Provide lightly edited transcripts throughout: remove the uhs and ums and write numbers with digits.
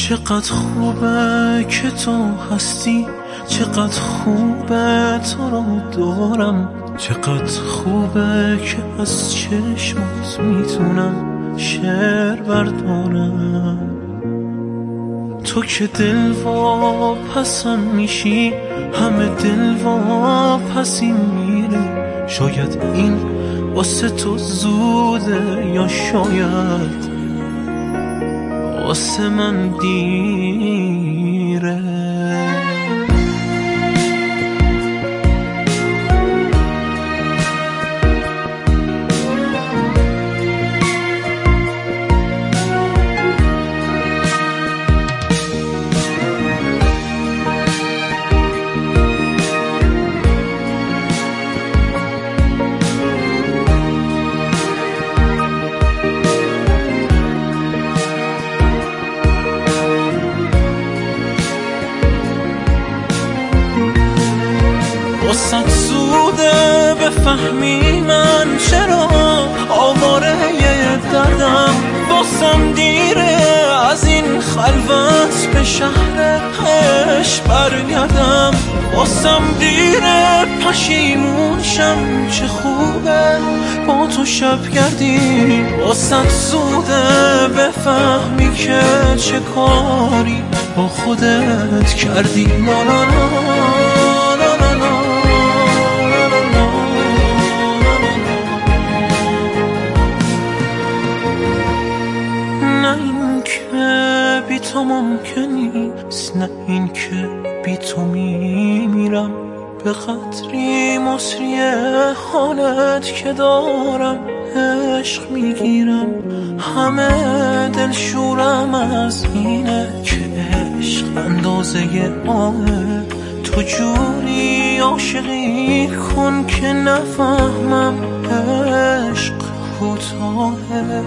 چقدر خوبه که تو هستی، چقدر خوبه تو رو دارم، چقدر خوبه که از چشمات میتونم شعر بردارم. تو که دل واپسم میشی، همه دل واپسی میره. شاید این واسه تو زوده یا شاید واسه من دیره. واسه زوده بفهمی من چرا آواره دردم، واسم دیره از این خلوت به شهر عشق برگردم، واسم دیره پشیمون شم چه خوبه با تو شب گردی. واسه زوده بفهمی که چه کاری با خودت کردی. لا لا لا تو ممکن نیست، نه این که بی تو میمیرم. به قدری مصری حالت که دارم عشق میگیرم. همه دل شورم از اینه که عشق اندازه آهه. تو جوری عاشقی کن که نفهمم عشق کوتاهه.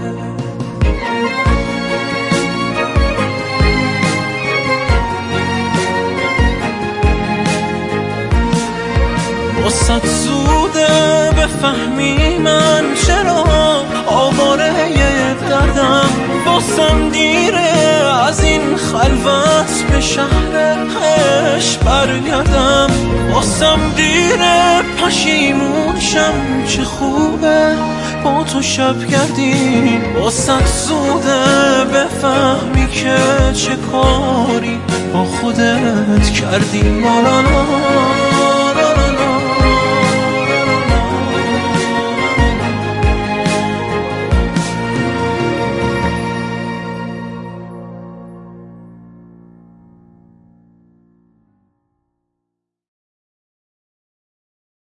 واسه زوده بفهمی من چرا آواره دردم، واسم دیره از این خلوت به شهر عشق برگردم، واسم دیره پشیمون شم چه خوبه با تو شب گردی. واسه زوده بفهمی که چه کاری با خودت کردی. لا لا لا